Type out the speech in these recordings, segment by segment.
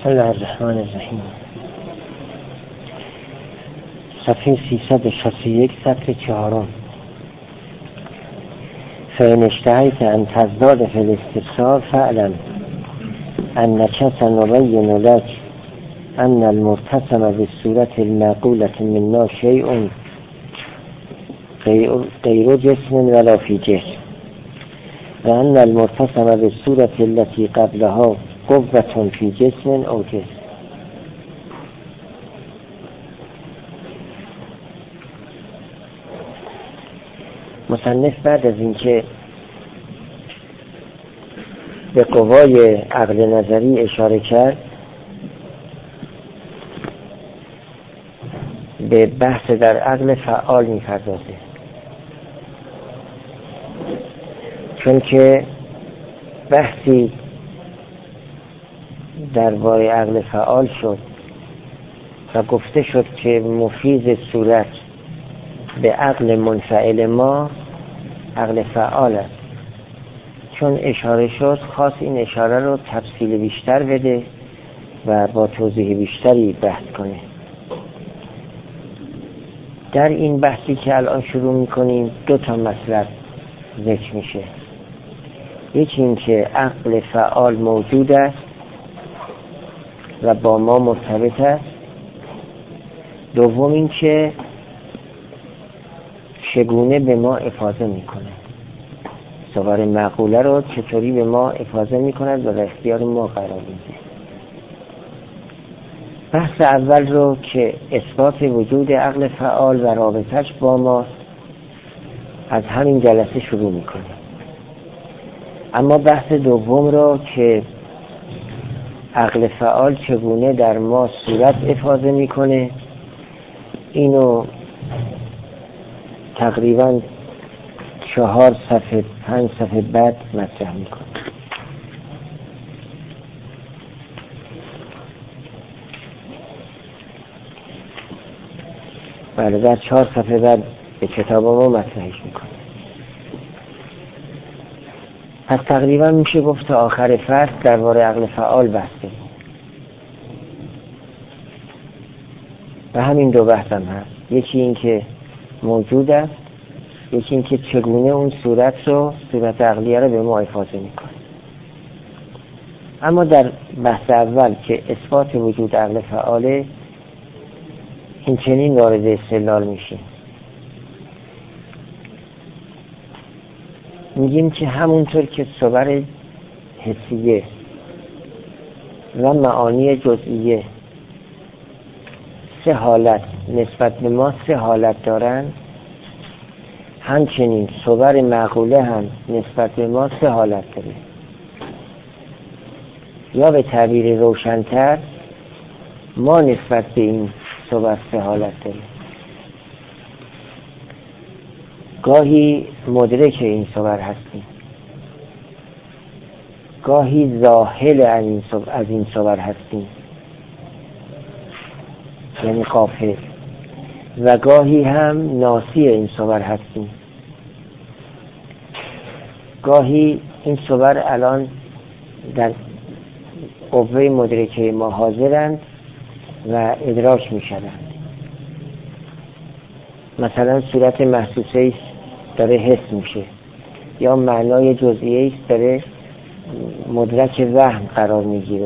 بسم الله الرحمن الرحیم. صفحه 361 سطر 4. فإن اشتهيت أن تزداد في الاستفسار فاعلم أنك سنبين لك أن المرتسم بالصورة المعقولة منا شيء غير جسم ولا في جسم، وأن المرتسم بالصورة التي قبلها قوة في جسم أو جسم. مصنف بعد از اینکه به قوای عقل نظری اشاره کرد، به بحث در عقل فعال می‌پردازه، چون که بحثی درباره عقل فعال شد و گفته شد که مفیز صورت به عقل منفعل ما عقل فعال است. چون اشاره شد خواست این اشاره رو تفصیل بیشتر بده و با توضیح بیشتری بحث کنه. در این بحثی که الان شروع میکنیم 2 مطلب ذکر میشه. یکی این که عقل فعال موجود است و با ما مرتبط است. دوم این که چگونه به ما افاضه میکنه، صور معقوله رو چطوری به ما افاضه میکند و در اختیار ما قرار میده. بحث اول رو که اثبات وجود عقل فعال و رابطش با ما از همین جلسه شروع میکنه. اما بحث دوم رو که عقل فعال چگونه در ما صورت افاضه میکنه، اینو تقریبا 4 صفحه 5 صفحه بعد مطرح میکنه. بله، در 4 صفحه بعد به کتاب ما مطرحش میکنه. پس تقریبا میشه گفت تا آخر فصل درباره عقل فعال بحثه و همین 2 بحث هم هست. یکی این که موجود است، یکی این که چگونه اون صورت عقلیه رو به ما افاضه میکنه. اما در بحث اول که اثبات وجود عقل فعاله، این چنین وارد استدلال میشه. میگیم که همونطور که صور حسیه و معانی جزئیه 3 حالت نسبت به ما 3 حالت دارن، همچنین صور معقوله هم نسبت به ما 3 حالت داره. یا به تعبیر روشن‌تر، ما نسبت به این صور 3 حالت داریم. گاهی مدرک این صور هستیم، گاهی ذاهل از این صور هستیم، یعنی غافل، و گاهی هم ناسی این صور هستیم. گاهی این صور الان در قوه مدرکه ما حاضرند و ادراک می شدند. مثلا صورت محسوسه ایست داره حس میشه، یا معنای جزئیه ایست داره مدرک وهم قرار میگیره.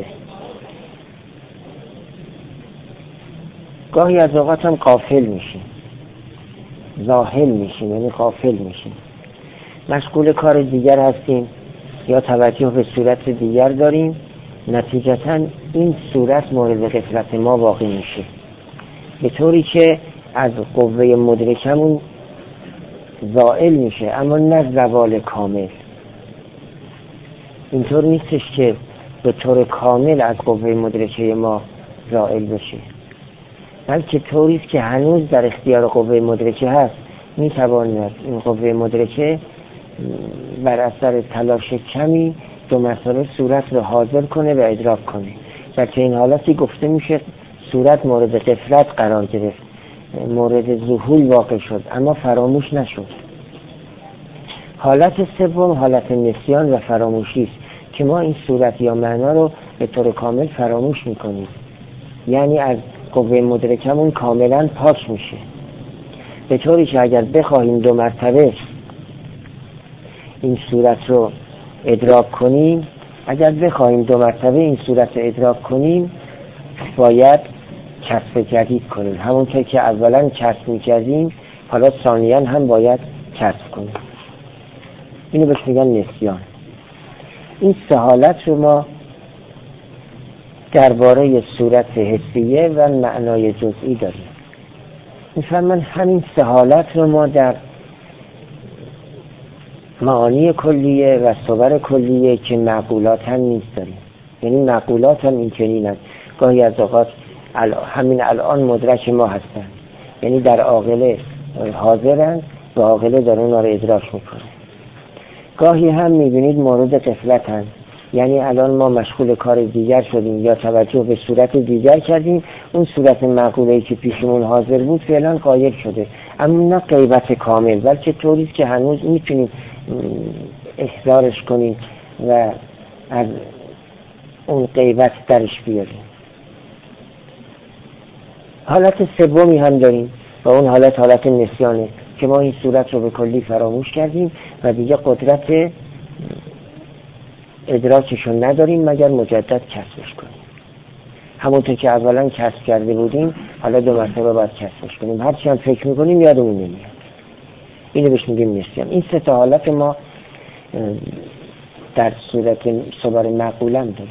گاهی از اوقات هم غافل میشیم، ذاهل میشیم، یعنی غافل میشیم، مشغول کار دیگر هستیم یا توجه به صورت دیگر داریم. نتیجتاً این صورت مورد غفلت ما واقع میشه، به طوری که از قوه مدرکمون زائل میشه، اما نه زوال کامل. اینطور نیستش که به طور کامل از قوه مدرکه ما زائل بشه، بلکه طوریست که هنوز در اختیار قوه مدرکه هست. میتواند این قوه مدرکه بر اثر تلاش کمی 2 مرتبه صورت رو حاضر کنه و ادراک کنه. در چنین حالتی گفته میشه صورت مورد غفلت قرار گرفت، مورد ذهول واقع شد، اما فراموش نشد. حالت سوم حالت نسیان و فراموشی است که ما این صورت یا معنا رو به طور کامل فراموش میکنیم، یعنی از قوه مدرکمون کاملا پاک میشه، به طوری که اگر بخواهیم 2 مرتبه این صورت رو ادراک کنیم، اگر بخواهیم 2 مرتبه این صورت رو ادراک کنیم باید کسب جدید کنیم، همونطور که اولا کسب میکردیم حالا ثانیاً هم باید کسب کنیم. اینو بهش میگن نسیان. این 3 حالت رو ما درباره صورت حسیه و معنای جزئی داریم. میفرمان همین 3 حالت رو ما در معانی کلیه و صور کلیه که معقولات هم نیست داریم. یعنی معقولات هم این چنین است، گاهی از اوقات همین الان مدرک ما هستن، یعنی در عاقله حاضرن و عاقله در اون رو ادراک میکنه. گاهی هم میبینید مورد غفلت هست، یعنی الان ما مشغول کار دیگر شدیم یا توجه به صورت دیگر کردیم، اون صورت معقوله‌ای که پیشمون حاضر بود فعلا غایب شده، اما نه غیبت کامل، بلکه طوریست که هنوز میتونیم احضارش کنیم و از اون غیبت درش بیاریم. حالت سومی هم داریم و اون حالت نسیانه که ما این صورت رو به کلی فراموش کردیم و دیگه قدرت ادراکشون نداریم مگر مجدد کسبش کنیم. همونطور که اولا کسب کرده بودیم حالا 2 مرتبه باید کسبش کنیم، هرچی هم فکر میکنیم یادمون نمیاد. اینو بهش میگیم نسیان. این 3 حالت ما در صورت صور معقوله داریم.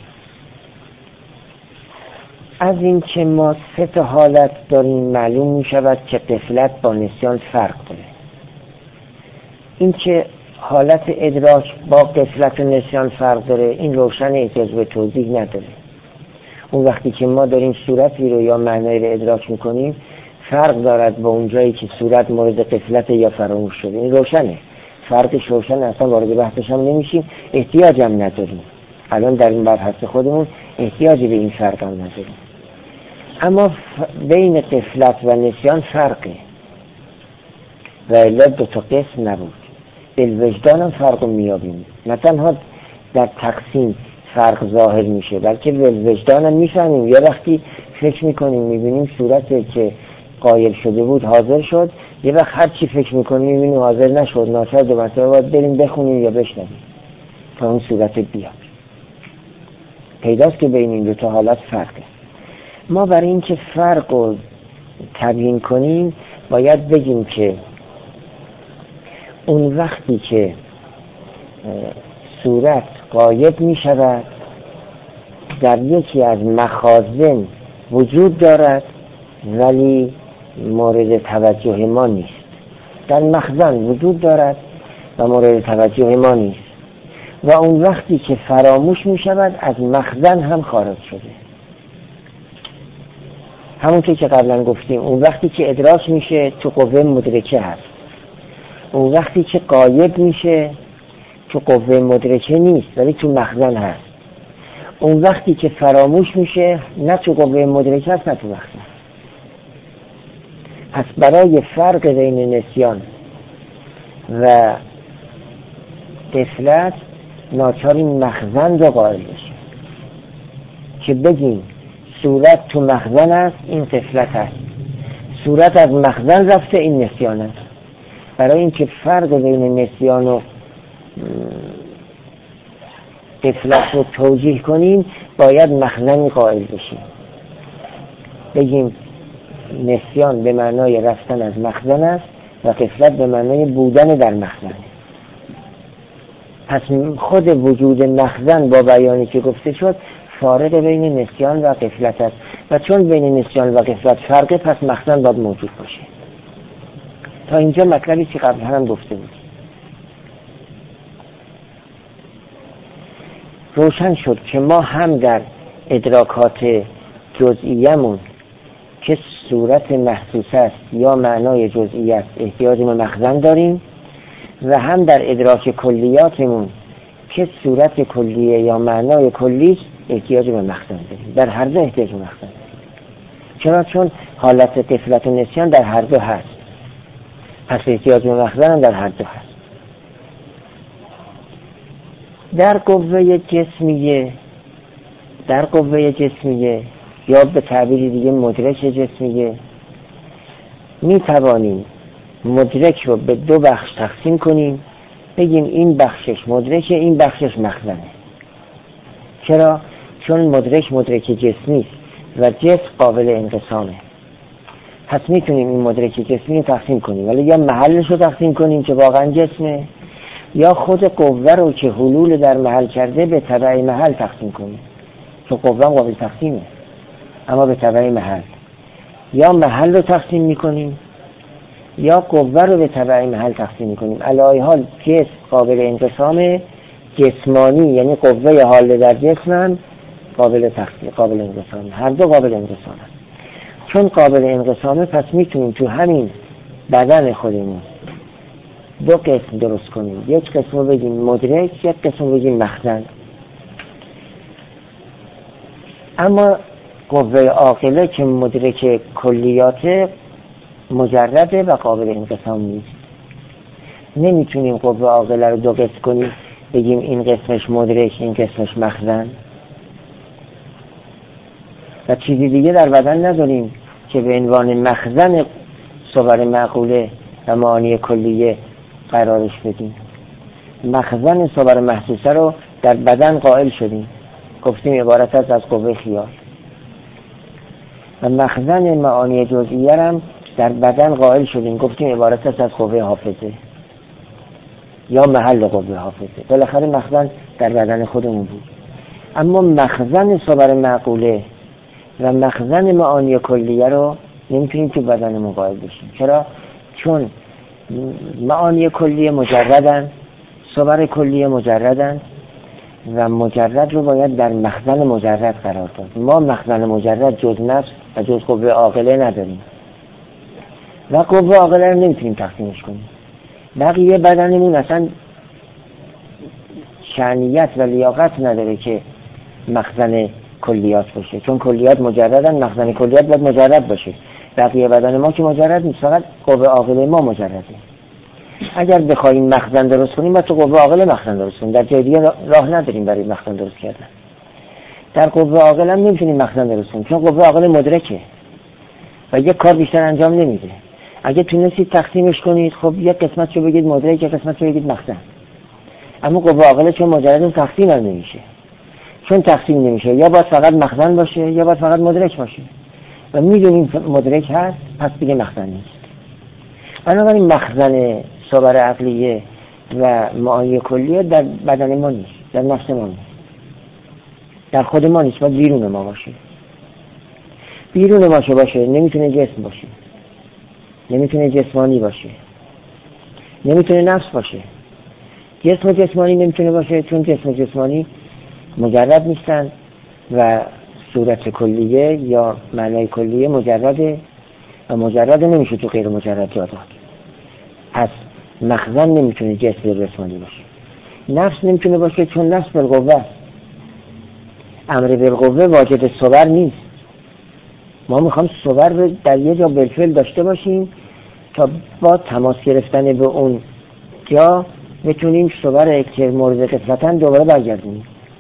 از این که ما 3 حالت داریم معلوم میشود که غفلت با نسیان فرق داره. این که حالت ادراک با غفلت و نسیان فرق داره این روشن، احتیاج به توضیح نداره. اون وقتی که ما داریم صورتی رو یا معنی رو ادراک میکنیم فرق دارد با اون جایی که صورت مورد غفلت یا فراموش شده. این روشنه، فرقش روشنه، اصلا وارد بحثش هم نمیشیم، احتیاج هم نداریم. الان در این مبحث خودمون احتیاجی به این فرق هم نداریم. اما بین غفلت و نسیان فرقه و الا 2 قسم نبود. بالوجدان هم فرق رو میابیم، نه تنها در تقسیم فرق ظاهر میشه بلکه بالوجدان هم میفهمیم. یه وقتی فکر میکنیم میبینیم صورتی که غایب شده بود حاضر شد، یه وقت هر چی فکر میکنیم میبینیم حاضر نشد، ناچار 2 مرتبه باید بریم بخونیم یا بشنویم تا اون صورت بیاد. پیداست که بین این 2 حالت فرقه. ما برای این که فرق رو تبیین کنیم باید بگیم که اون وقتی که صورت غایب می شود در یکی از مخازن وجود دارد ولی مورد توجه ما نیست. در مخزن وجود دارد و مورد توجه ما نیست و اون وقتی که فراموش می شود از مخزن هم خارج شده. همونطور که قبلا گفتیم اون وقتی که ادراک میشه تو قوه مدرکه هست، اون وقتی که غایب میشه تو قوه مدرکه نیست ولی تو مخزن هست، اون وقتی که فراموش میشه نه تو قوه مدرکه هست نه تو مخزن. پس برای فرق بین نسیان و غفلت ناچار این مخزن رو قائل بشیم که بگیم صورت تو مخزن است، این غفلت است. صورت از مخزن رفته، این نسیان است. برای اینکه فرق بین نسیان و غفلت رو توجیه کنیم باید مخزنی قائل بشیم. بگیم نسیان به معنای رفتن از مخزن است و غفلت به معنای بودن در مخزن. پس خود وجود مخزن با بیانی که گفته شد فارق بین نسیان و غفلت است و چون بین نسیان و غفلت فرقه پس مخزن باید موجود باشه. تا اینجا مطلبی که قبل هم گفته بود. روشن شد که ما هم در ادراکات جزئیمون که صورت محسوس است یا معنای جزئی است احتیاج به مخزن داریم و هم در ادراک کلیاتمون که صورت کلیه یا معنای کلی احتیاج به مخزن داریم. در هر دو احتیاج به مخزن داریم. چون حالت غفلت و نسیان در هر دو هست، پس احتیاج به مخزن هم در هر دو هست. در قوه جسمیه در قوه جسمیه یا به تعبیر دیگه مدرک جسمیه می توانیم مدرک رو به دو بخش تقسیم کنیم، بگیم این بخشش مدرکه، این بخشش مخزنه. چرا؟ چون مدرک جسمی است و جسم قابل انقسامه. پس میتونیم این مدرک جسمی رو تقسیم کنیم، ولی یا محلش رو تقسیم کنیم که واقعا جسمه، یا خود قوه رو که حلول در محل کرده به تبع محل تقسیم کنیم، چون قوه هم قابل تقسیمه اما به تبع محل. یا محل رو تقسیم میکنیم یا قوه رو به تبع محل تقسیم میکنیم. علی حال جسم قابل انقسام جسمانی، یعنی قوه حال در جسم قابل تقسیم، قابل انقسام، هر دو قابل انقسام. چون قابل انقسامه پس میتونیم تو همین بدن خودمون دو قسم درست کنیم، یک قسم رو بگیم مدرک، یک قسم رو بگیم مخزن. اما قوه عاقله که مدرک کلیات مجرده و قابل انقسام نیست. نمیتونیم قوه عاقله رو دو قسم کنیم، بگیم این قسمش مدرک این قسمش مخزن و چیزی دیگه در بدن نداریم که به عنوان مخزن صور معقوله و معانی کلیه قرارش بدیم. مخزن صور محسوسه رو در بدن قائل شدیم، گفتیم عبارت است از قوه خیال، و مخزن معانی جزئیه هم در بدن قائل شدیم، گفتیم عبارت است از قوه حافظه یا محل قوه حافظه. بالاخره مخزن در بدن خودمون بود. اما مخزن صور معقوله و مخزن معانی کلیه رو نمیتونیم تو بدنمون قائل بشیم. چرا؟ چون معانی کلیه مجردن، صور کلیه مجردن و مجرد رو باید در مخزن مجرد قرار داد. ما مخزن مجرد جز نفس و جز قوه عاقله نداریم و قوه عاقله رو نمیتونیم تقسیمش کنیم. بقیه بدنمون اصلا شأنیت و لیاقت نداره که مخزن کلیات باشه، چون کلیات مجردن، مخزن کلیات باید مجرد باشه. بقیه بدن ما که مجرد نیست، فقط قوه عاقله ما مجرده. اگر بخوایم مخزن درست کنیم باید تو قوه عاقله مخزن درست کنیم، در جای دیگه راه نداریم برای مخزن درست کردن. در قوه عاقله هم نمیتونیم مخزن درست کنیم، چون قوه عاقله مدرکه و یک کار بیشتر انجام نمیده. اگه تونستید تقسیمش کنید، خب یک قسمت رو بگید مدرک، یک قسمت رو بگید مخزن. اما قوه عاقله چون مجرد تقسیم هم نمیشه، چون تقسیم نمیشه یا باید فقط مخزن باشه یا باید فقط مدرک باشه و میدونیم مدرک هست، پس دیگه مخزن نیست. بنابراین مخزن صور عقلیه و معانی کلیه در بدن ما نیست، در نفس ما نیست، در خود ما نیست، باید بیرون ما باشه. بیرون ما باشه نمیتونه جسم باشه، نمیتونه جسمانی باشه، نمیتونه نفس باشه. جسم جسمانی نمیتونه باشه چون جسم جسمانی مجرد نیستن و صورت کلیه یا معنای کلیه مجرده و مجرد نمیشه تو غیر مجرد جا داد. پس مخزن نمیتونه جسم جسمانی باشه. نفس نمیتونه باشه چون نفس بالقوه است. امر بالقوه واجد صور نیست. ما میخوام صور رو در یه جا بالفعل داشته باشیم تا با تماس گرفتن به اون جا بتونیم صور که مورد قسمتن دوباره برگردونیم.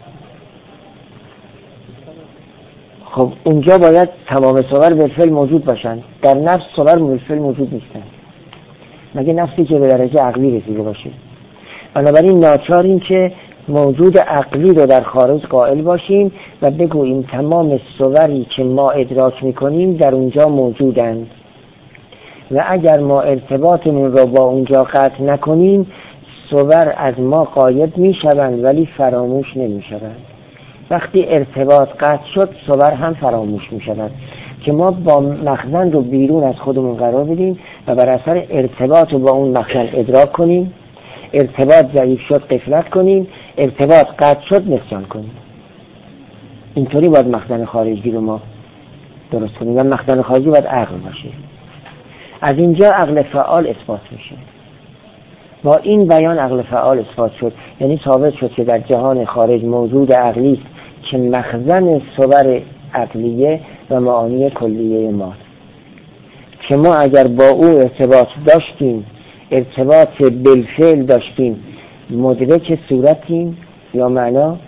خب اونجا باید تمام صور بالفعل موجود باشن. در نفس صور بالفعل موجود نیستن، مگه نفسی که به درجه عقلی رسیده باشه. بنابراین ناچاریم که موجود عقلی رو در خارج قائل باشیم و بگوییم تمام صوری که ما ادراک میکنیم در اونجا موجودند و اگر ما ارتباطمون رو با اونجا قطع نکنیم صور از ما غایب میشوند ولی فراموش نمیشوند. وقتی ارتباط قطع شد صور هم فراموش میشوند که ما با مخزن رو بیرون از خودمون قرار بدیم و بر اثر ارتباط رو با اون مخزن ادراک کنیم. ارتباط ضعیف شد غفلت کنیم، ارتباط قطع شد نسیان کنیم. اینطوری باید مخزن خارجی رو ما درست کنیم و مخزن خارجی باید عقل باشه. از اینجا عقل فعال اثبات میشه. با این بیان عقل فعال اثبات شد، یعنی ثابت شد که در جهان خارج موجود عقلی است که مخزن صور عقلیه و معانی کلیه ماست که ما اگر با او ارتباط داشتیم، ارتباط بالفعل داشتیم، مدرک صورتیم یا معنا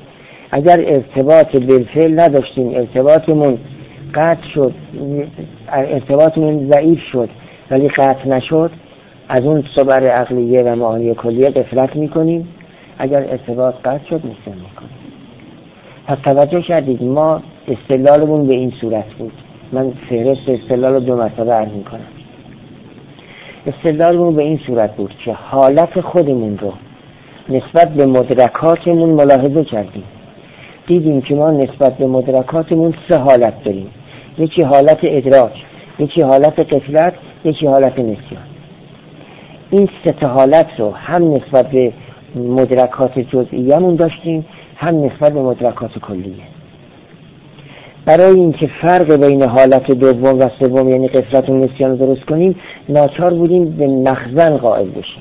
اگر ارتباط بالفعل نداشتیم، ارتباطمون قطع شد، ارتباطمون ضعیف شد ولی قطع نشد، از اون صور عقلیه و معانی کلیه غفلت میکنیم. اگر ارتباط قطع شد نسیان میکنیم. پس توجه کردید ما استدلالمون به این صورت بود. من فهرست استدلال رو 2 مرتبه عرض میکنم. استدلالمون به این صورت بود که حالت خودمون رو نسبت به مدرکاتمون ملاحظه کردیم. دیدیم که ما نسبت به مدرکاتمون 3 حالت داریم. یکی حالت ادراک، یکی حالت غفلت، یکی حالت نسیان. این 3 حالت رو هم نسبت به مدرکات جزئیمون داشتیم، هم نسبت به مدرکات کلیه. برای اینکه فرق بین حالت دوم و سوم یعنی غفلت و نسیان رو درست کنیم، ناچار بودیم به مخزن قائل بشیم.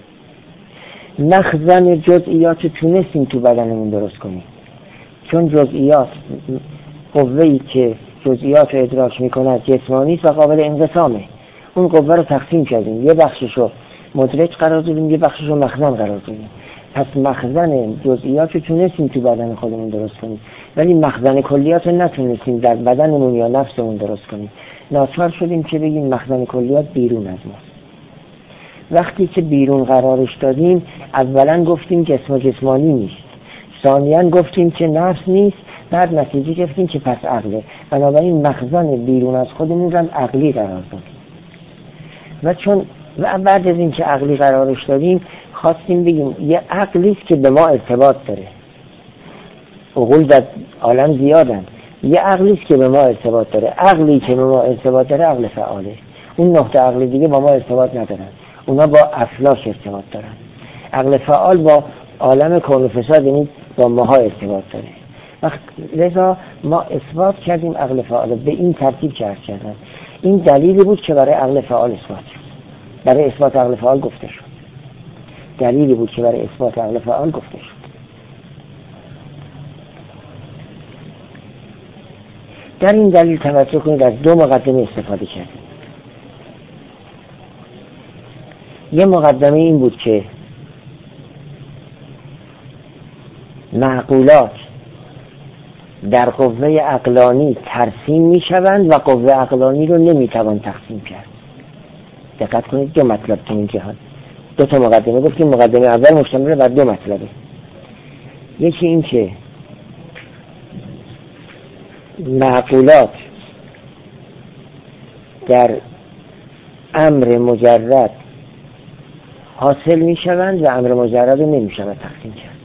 مخزن جزئیات تونستیم تو بدنمون درست کنیم، چون جزئیات، قوه‌ای که جزئیات رو ادراک میکنه جسمانی و قابل انقسامه. اون قوه رو تقسیم کردیم، یه بخشش رو مدرک قرار دادیم، یه بخشش رو مخزن قرار دادیم. پس مخزن جزئیات رو تونستیم تو بدن خودمون درست کنیم، ولی مخزن کلیات رو نتونستیم در بدنمون یا نفسمون درست کنیم. ناچار شدیم که بگیم مخزن کلیات بیرون از ماست. وقتی که بیرون قرارش دادیم، اولا گفتیم جسم جسمانی نیست، ثانیاً گفتیم که نفس نیست، بعد نتیجه گرفتیم که پس عقله. بنابراین مخزن بیرون از خودمون رو عقلی قرار دادیم. و بعد از این که عقلی قرارش دادیم، خواستیم بگیم یه عقلی است که به ما ارتباط داره. عقول در عالم زیادن، یه عقلی است که به ما ارتباط داره. عقلی که به ما ارتباط داره عقل فعاله. اون 9 عقل دیگه با ما ارتباط ندارن، اونا با افلاک ارتباط دارن. عقل فعال با عالم کون و فساد یعنی با ماها ارتباط داره. لذا ما اثبات کردیم عقل فعال به این ترتیب که عرض کردم. این دلیلی بود که برای عقل فعال اثبات شد. برای اثبات عقل فعال گفته شد. دلیلی بود که برای اثبات عقل فعال گفته شد. در این دلیل توجه کنید از 2 مقدمه استفاده کردیم. یه مقدمه این بود که معقولات در قوه عقلانی ترسیم می شوند و قوه عقلانی رو نمی توان تقسیم کرد. دقت کنید 2 مطلب تو این جهان. 2 تا مقدمه گفتیم. مقدمه اول مشتمل بر 2 مطلبه. یکی این که معقولات در امر مجرد حاصل می شوند و امر مجرد رو نمی شود تقسیم کرد.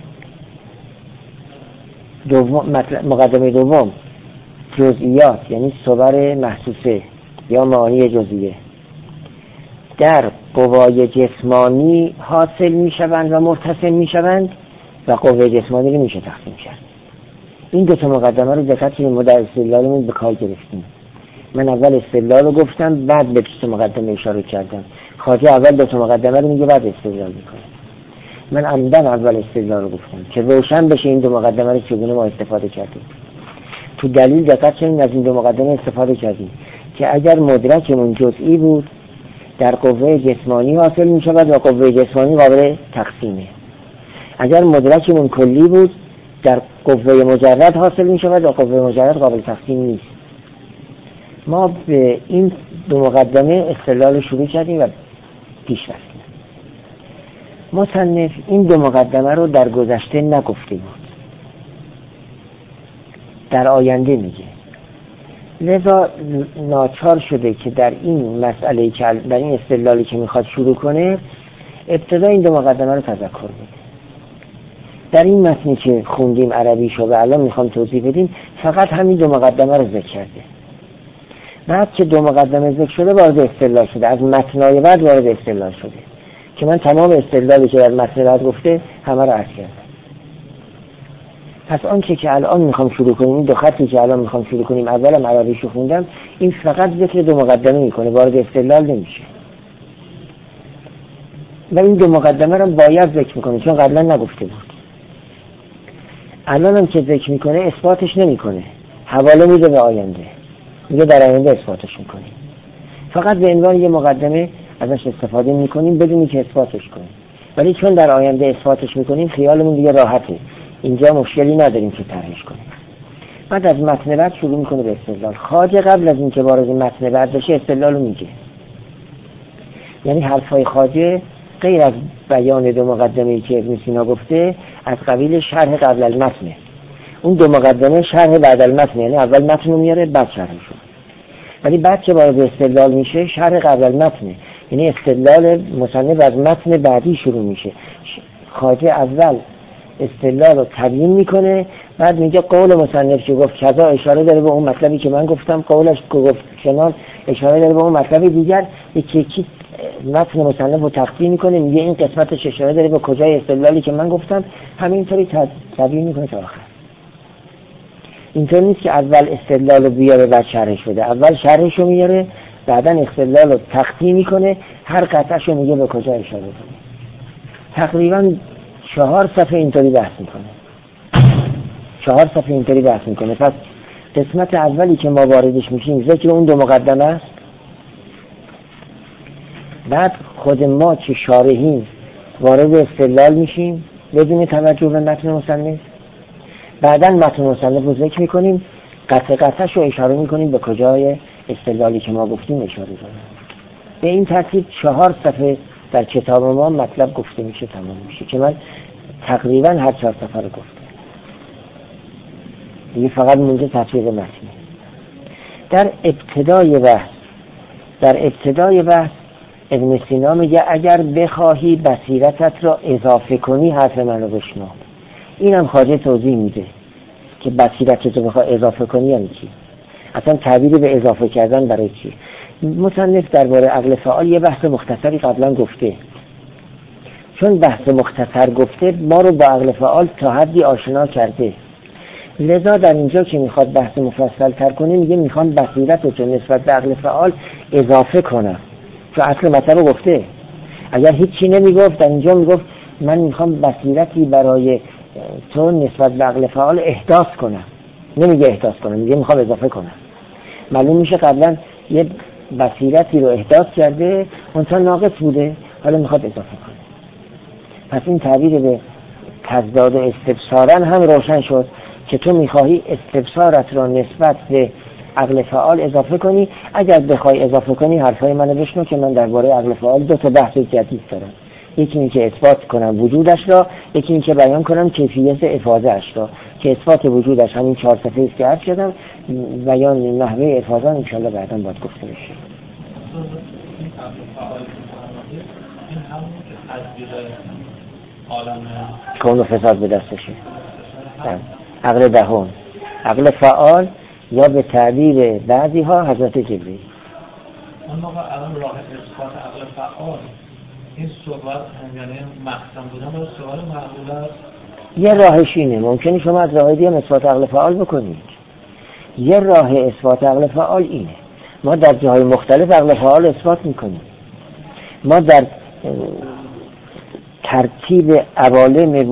مقدمه دوم جزئیات یعنی صور محسوسه یا معانی جزئیه در قوای جسمانی حاصل می شوند و مرتسم می شوند و قوه جسمانی رو میشه تقسیم کرد. این 2 تا مقدمه رو دقت کنید ما در استدلالمون به کار گرفتیم. من اول استدلال رو گفتم، بعد به 2 تا مقدمه اشاره کردم. خواجه اول 2 تا مقدمه رو میگه، بعد استدلال میکنه. من عمدن اول استدلال رو گفتم که روشن بشه این 2 مقدمه رو چگونه ما استفاده کردیم. تو دلیل دقت کنید از این 2 مقدمه استفاده کردیم که اگر مدرکمون جزئی بود در قوه جسمانی حاصل می شود و قوه جسمانی قابل تقسیمه. اگر مدرکمون کلی بود در قوه مجرد حاصل می شود و قوه مجرد قابل تقسیم نیست. ما به این 2 مقدمه استدلال شروع کردیم و پیش رفتیم. مصنف این 2 مقدمه رو در گذشته نگفته بود، در آینده میگه. لذا ناچار شده که در این مسئله که در این استدلالی که میخواد شروع کنه ابتدا این 2 مقدمه رو تذکر بده. در این متنی که خوندیم عربی شو و الان میخوام توضیح بدیم فقط همین 2 مقدمه رو ذکر کرده. بعد که 2 مقدمه ذکر شده وارد استدلال شده، از متنای بعد وارد استدلال شده که من تمام استدلالی که در متن بعد گفته همه رو عرض کردم. پس آنچه که الان میخوام شروع کنیم، این 2 خطی که الان میخوام شروع کنیم، اولم عربیشو خوندم، این فقط ذکر 2 مقدمه میکنه، وارد استدلال نمیشه. و این 2 مقدمه رو باید ذکر میکنه چون قبلا نگفته بود. الان هم که ذکر میکنه اثباتش نمیکنه، حواله میده به آینده، میگه در آینده اثباتش میکنیم. فقط به عنوان یه مقدمه ازش استفاده میکنیم بدونی که اثباتش کنیم، ولی چون در آینده اثباتش میکنیم خیالمون دیگه راحته اینجا مشکلی نداریم که طرحش کنیم. بعد از متن بعد شروع میکنه به استدلال. خواجه قبل از اینکه وارد متن بعد بشه استدلال رو میگه. یعنی حرفای خواجه غیر از بیان دو مقدمه‌ای که ابن سینا گفته از قبیل شرح قبل المتن. اون دو مقدمه شرح بعد المتن، یعنی اول متن رو میاره بعد شرحش رو. ولی بعد که وارد استدلال میشه شرح قبل المتن، یعنی استدلال مصنف از متن بعدی شروع میشه. خواجه اول استدلال رو تبیین میکنه، بعد میگه قول مصنف که گفت کذا اشاره داره به اون مطلبی که من گفتم، قولش که گفت چنان اشاره داره به اون مطلب دیگر. یکی متن مصنف رو تقسیم میکنه، میگه این قسمتش اشاره داره به کجای استدلالی که من گفتم، همینطوری تبیین میکنه تا آخر. اینطور نیست که اول استدلال رو بیاره بعد شرحش بده. اول شرحش رو میاره، بعدا استدلال رو تقسیم میکنه، هر قطعش رو میگه به کجا اشاره کنه. تقریبا 4 صفحه اینطوری بحث میکنه. 4 صفحه اینطوری بحث میکنه. پس قسمت اولی که ما واردش میشیم ذکر اون دو مقدمه است. بعد خود ما که شارحیم وارد استدلال میشیم بدون توجه به متن مصنف. بعدا متن مصنف رو ذکر میکنیم، قطعش رو اشاره میکنیم به کجای استدلالی که ما گفتیم اشاره کنیم. به این ترتیب 4 صفحه در کتاب ما مطلب گفته میشه، تمام میشه که من تقریبا هر 4 صفحه رو گفتم. دیگه فقط مونده تفسیر متن. در ابتدای بحث ابن سینا میگه اگر بخواهی بصیرتت را اضافه کنی حرف منو بشنو. اینم خواجه توضیح میده که بصیرتت رو بخواه اضافه کنی یعنی چی، اصلا تعبیر به اضافه کردن برای چی. مصنف درباره عقل فعال یه بحث مختصری قبلا گفته. چون بحث مختصر گفته ما رو با عقل فعال تا حدی آشنا کرده، لذا در اینجا که میخواد بحث مفصل تر کنه میگه میخوام بصیرتت رو نسبت به عقل فعال اضافه کنم، چون اصل مطلب رو گفته. اگر هیچی نمیگفت در اینجا میگفت من میخوام بصیرتی برای تو نسبت به عقل فعال احداث کنم. نمیگه احداث کنم، میگه میخوام اضافه کنم. معلوم میشه قبلا یه بصیرتی رو احداث کرده، اونتا ناقص بوده، حالا میخواد اضافه کنه. پس این تعبیر به تضداد استبصارن هم روشن شد که تو میخواهی استبصارت رو نسبت به عقل فعال اضافه کنی. اگر بخوای اضافه کنی حرفای منو بشنو که من درباره عقل فعال 2 بحث جدید دارم. یکی این که اثبات کنم وجودش را، یکی این که بیان کنم کیفیت افاضه‌اش را، که اثبات وجودش همین 4 صفحه است که عرض کردم، بیان نحوه افاضه ان شاء الله بعداً باید گفته بشه. کون و فساد به دستشه. عقل دهم، عقل فعال یا به تعبیر بعضی ها حضرت جبریل. اون موقع الان راه اثبات عقل فعال این صحبت یعنی مقسم بودن با سوال معقول است. یه راهش اینه، ممکنه شما از راه دیگه اثبات عقل فعال بکنید. یه راه اثبات عقل فعال اینه، ما در جاهای مختلف عقل فعال اثبات میکنیم. ما در ترتیب عوالم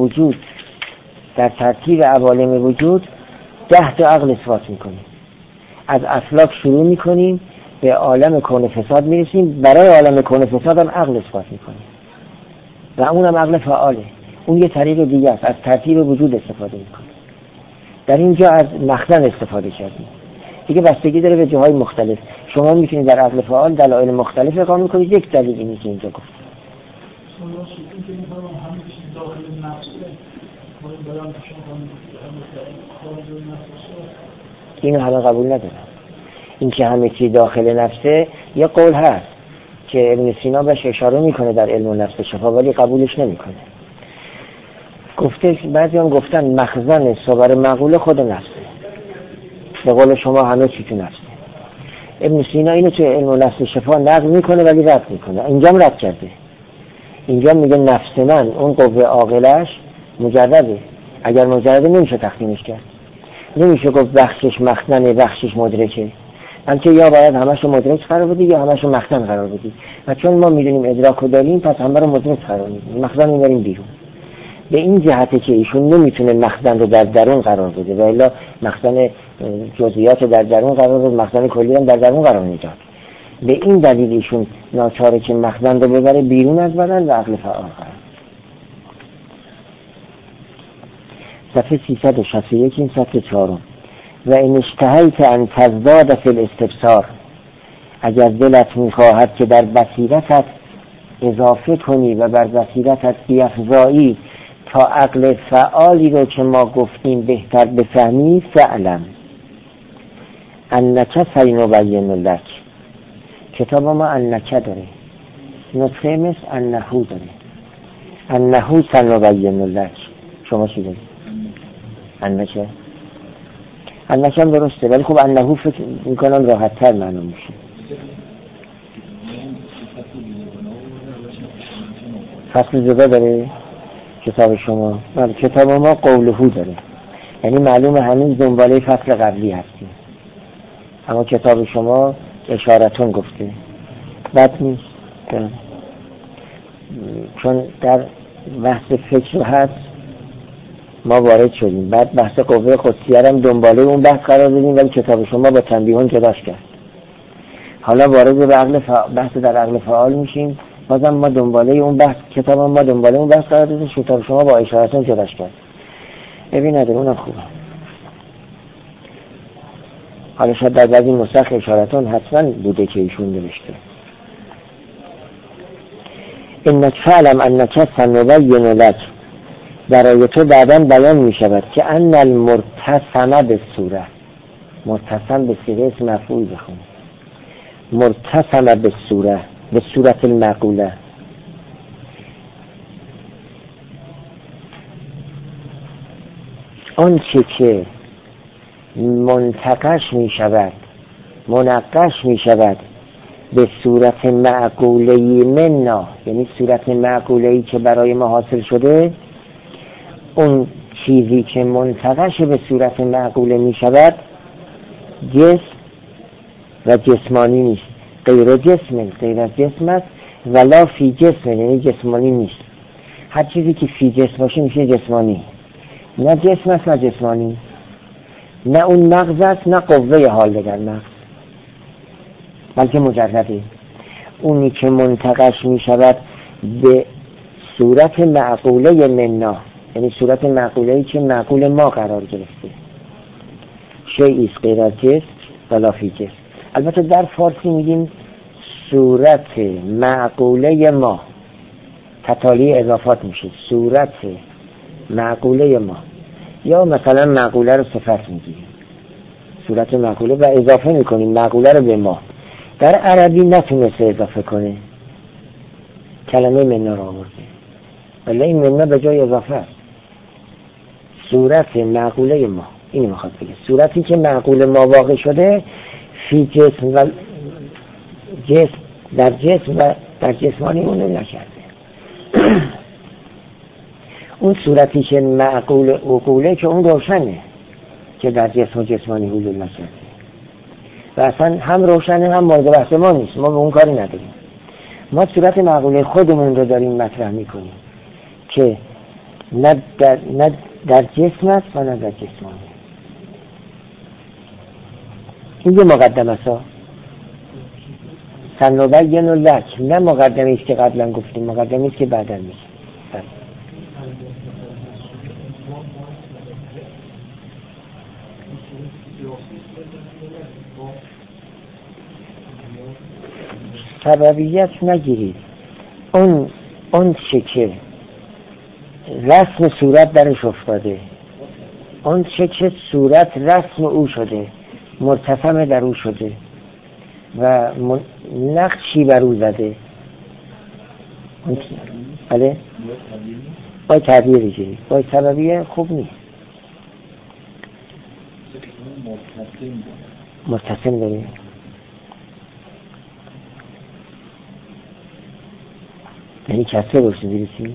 وجود 10 تا عقل اثبات میکنیم. از افلاک شروع میکنیم به عالم کون فساد میرسیم، برای عالم کون فساد هم عقل اثبات میکنیم و اونم عقل فعاله. اون یه طریق دیگه است، از ترتیب وجود استفاده میکنیم. در اینجا از مخزن استفاده کردیم. دیگه بستگی داره به جاهای مختلف. شما میتونید در عقل فعال دلایل مختلف اقامه کنید. یک دلیل اینه که اینجا گفت اینو همه قبول ندارم. این که همه چی داخل نفسه یه قول هست که ابن سینا بهش اشاره میکنه در علم النفس شفا، ولی قبولش نمیکنه. گفته بعضی هم گفتن مخزن صور معقول خود نفسه، به قول شما همه چی تو نفسه. ابن سینا اینو تو علم النفس شفا نقل میکنه ولی رد میکنه. اینجا هم رد کرده. اینجا میگه نفس من اون قوه عاقلش مجرده. اگر مجرده نمیشه تقسیمش کرد، نمیشه گفت بخشش مخزنه بخشش مدرکه، بلکه یا باید همشو مدرک قرار بدی یا همشو مخزن قرار بدی. و چون ما میدونیم ادراک رو داریم پس همه رو مدرک قرار میدیم، مخزن رو میبریم بیرون. به این جهته که ایشون نمیتونه مخزن رو در درون قرار بده و الا مخزن جزئیات رو در درون قرار بده، مخزن کلی هم در درون قرار میداد. به این دلیل ایشون ناچاره که مخزن رو ببره بیرون از بدن و عقل فعال قرار. صفحه 361 این صفحه 4. و این اشتهیت ان تزداد فی الاستبصار، اگر دلت میخواهد که در بصیرتت اضافه کنی و بر بصیرتت بیفزایی تا عقل فعالی رو که ما گفتیم بهتر بفهمی، فعلم انک سینبین لک. کتاب ما انک داره، نسخه مثل انهو داره، انهو سینبین لک. شما چی دارید؟ انکه هم درسته، ولی خب انهو فکر میکنم راحت تر معلوم میشه. فصل جدا داره کتاب شما؟ نه، کتاب ما قولهو داره، یعنی معلومه هنوز دنباله فصل قبلی هستیم، اما کتاب شما اشارتون گفته. بد نیست، چون در بحث فکر هست ما وارد شدیم، بعد بحث قوه قدسیه هم دنباله اون بحث قرار دادیم، ولی کتاب شما با تنبیهون جداش کرد. حالا وارد به بحث در عقل فعال میشیم، بازم ما دنباله اون بحث، کتاب ما دنباله اون بحث قرار دادیم، کتاب شما با اشارتون جداش کرد. ببین نداره، اونم خوبه. حالا شاید در بعضی نسخ اشارتون حتما بوده که ایشون نوشته. انک فعلم انک سنبین لک، برای تو بعداً بیان می شود که ان المرتسم به صورت، مرتسم به صیغه اسم مفعول بخون، مرتسم به صورت، به صورت المعقوله، آنچه که منتقش می شود، منقش می شود به صورت معقوله‌ای منا، یعنی صورت معقوله‌ای که برای ما حاصل شده، اون چیزی که منتقش به صورت معقوله می شود جسم و جسمانی نیست، غیر جسم، غیر از جسم است، ولا فی جسم، یعنی جسمانی نیست. هر چیزی که فی جسم باشه میشه جسمانی، نه جسم است نه جسمانی، نه اون مغز است نه قوه حال در مغز، بلکه مجرده. اونی که منتقش می شود به صورت معقوله منا، یعنی صورت معقوله‌ای که معقول ما قرار گرفته، شیئی است غیر از جسم ولا فی جسم. البته در فارسی میگیم صورت معقوله ما، تتالی اضافات میشه، صورت معقوله ما، یا مثلا معقوله رو صفت میگیریم، صورت معقوله و اضافه میکنیم معقوله رو به ما. در عربی نتونسته اضافه کنه، کلمه منا رو آورده، ولی این منا به جای اضافه است. صورت معقوله ما، اینو میخواد بگه، صورتی که معقول ما واقع شده فی جسم و جسم، در جسم و در جسمانی اونو نکرده. اون صورتی که معقول عقوله که اون روشنه که در جسم و جسمانی حلول نکرده و اصلا هم روشنه هم مورد بحث ما نیست، ما به اون کاری نداریم. ما صورت معقوله خودمون رو داریم مطرح میکنیم که نه در جسم است و نه در جسمانی. این یه مقدمه است، سنبین لک، نه مقدمه است که قبلا گفتیم، مقدمه است که بعدا میشه. سببیت نگیرید، اون چه که رسم صورت درش افتاده، اون چه که صورت رسم او شده، مرتسم در او شده و نقشی بر او زده، بله باید تعبیه بگیرید، باید سببیه خوب نیست. مرتسم داره، یعنی کسه باشه بیرسی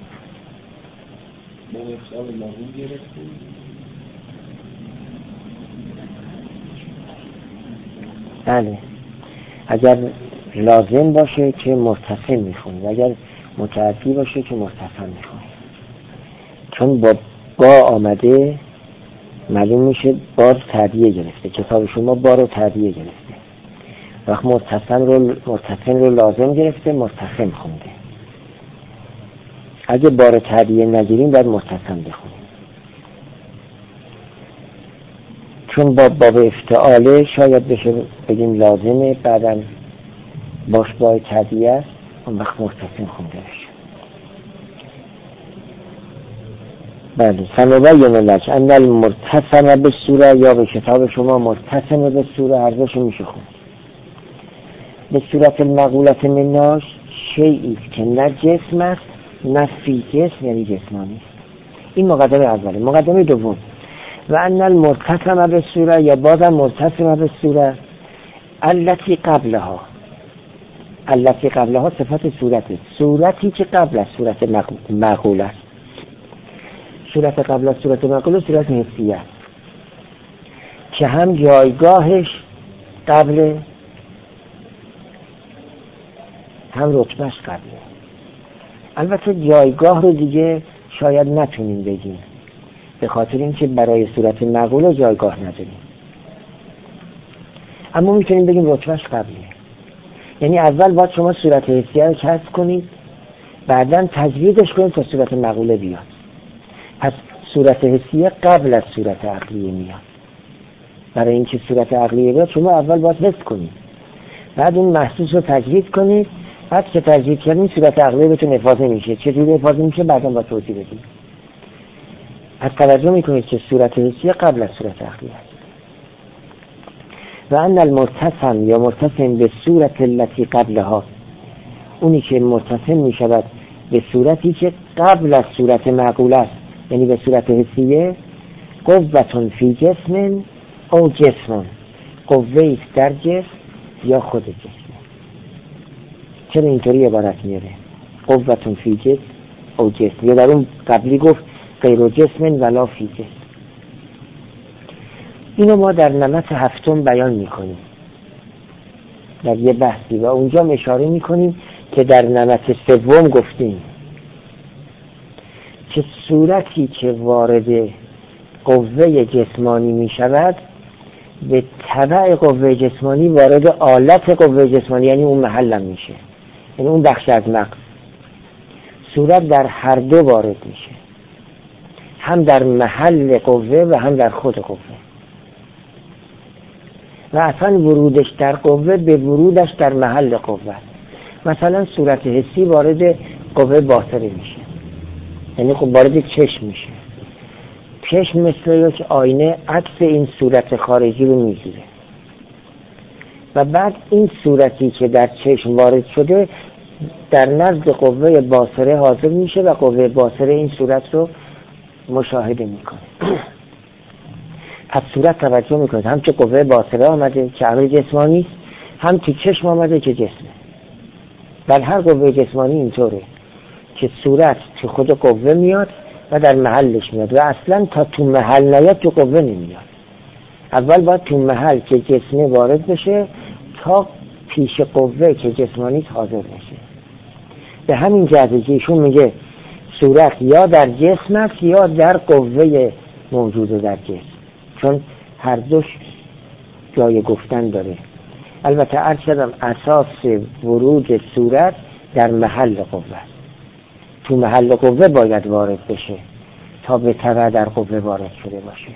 بله، اگر لازم باشه که مرتسم میخونی و اگر متعدی باشه که مرتسم میخونی، چون با آمده معلوم میشه بار تعدیه گرفته، کتاب شما بار رو تعدیه گرفته، وقت مرتسم رو لازم گرفته، مرتسم خونده. اگه بار تعدیه نگیریم باید مرتسم بخونیم. چون باب افتعاله شاید بشه بگیم لازمه، بعداً باش با تدیه است، اون وقت مرتسم خونده بشه. بله، سنبین لک ان المرتسم به سوره، یا به کتاب شما مرتسم به سوره، هر دوشو میشه خوند. به صورت المقولت مناش شیئی که نه جسم است نه فی جسم، یعنی جسمانی است. این مقدمه اوله. مقدمه دوم، و ان المرتسم به سوره، یا بازم مرتسم به سوره التي قبلها. التي قبلها صفت صورته، صورتی که قبل از صورت معقول است. صورت قبل از صورت معقول صورت حسیه است که هم جایگاهش قبل، هم رتبهش قبله. البته جایگاه رو دیگه شاید نتونیم بگیم، به خاطر اینکه برای صورت معقول جایگاه نداریم، اما میتونیم بگیم رتبهش قبله. یعنی اول باید شما صورت حسیه رو کسب کنید، بعداً تجویدش کنید تا صورت معقوله بیاد. پس صورت حسیه قبل از صورت عقلیه میاد. برای اینکه صورت عقلیه بیاد شما اول باید حس کنید، بعد اون محسوس رو تجوید کنید، بعد که تجوید کردید صورت عقلیه بهتون افاضه میشه. چجوری افاضه میشه بعداً باید توضیح بدیم. پس توجه میکنید که صورت حسیه قبل از صورت عقلیه است. و ان المرتسم یا مرتسم به صورت التي قبلها، اونی که مرتسم میشود به صورتی که قبل از صورت معقول است، یعنی به صورت حسیه، قوة فی جسم او جسم، قوه در جسم یا خود جسم. چرا اینطوری عبارت میاره؟ قوة فی جسم او جسم، یا در اون قبلی گفت غیر جسم ولا فی جسم. اینو ما در نمط هفتم بیان میکنیم در یه بحثی، و اونجا اشاره میکنیم که در نمط سوم گفتیم که صورتی که وارد قوه جسمانی میشود به تبع قوه جسمانی وارد آلت قوه جسمانی، یعنی اون محل هم میشه، یعنی اون بخش از مغز. صورت در هر دو وارد میشه، هم در محل قوه و هم در خود قوه، و اصلا ورودش در قوه به ورودش در محل قوه. مثلا صورت حسی وارد قوه باصره میشه، یعنی خب وارد چشم میشه. چشم مثل یک آینه عکس این صورت خارجی رو میگیره، و بعد این صورتی که در چشم وارد شده در نزد قوه باصره حاضر میشه و قوه باصره این صورت رو مشاهده میکنه. پس صورت توجه میکنه هم که قوه باصره آمده که عقل جسمانی است، هم که چشم آمده که جسمه. بل هر قوه جسمانی اینطوره که صورت تو خود قوه میاد و در محلش میاد، و اصلا تا تو محل نیاد تو قوه نمیاد. اول باید تو محل که جسمه وارد بشه تا پیش قوه که جسمانی حاضر بشه. به همین جهت که ایشون میگه صورت یا در جسم است یا در قوه موجوده در جسم، چون هر دوش جای گفتن داره. البته عرض کردم اساس ورود صورت در محل قوه، تو محل قوه باید وارد بشه تا به تبع در قوه وارد شده باشه.